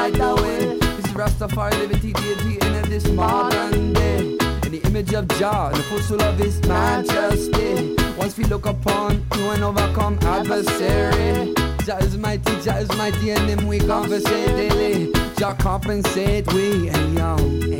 light the way. This is Rastafari liberty, deity in this modern day. In the image of Jah, the footstool of His majesty. Once we look upon you and overcome adversary. Jah is mighty, and Him we conversate daily. Jah compensate we, and young.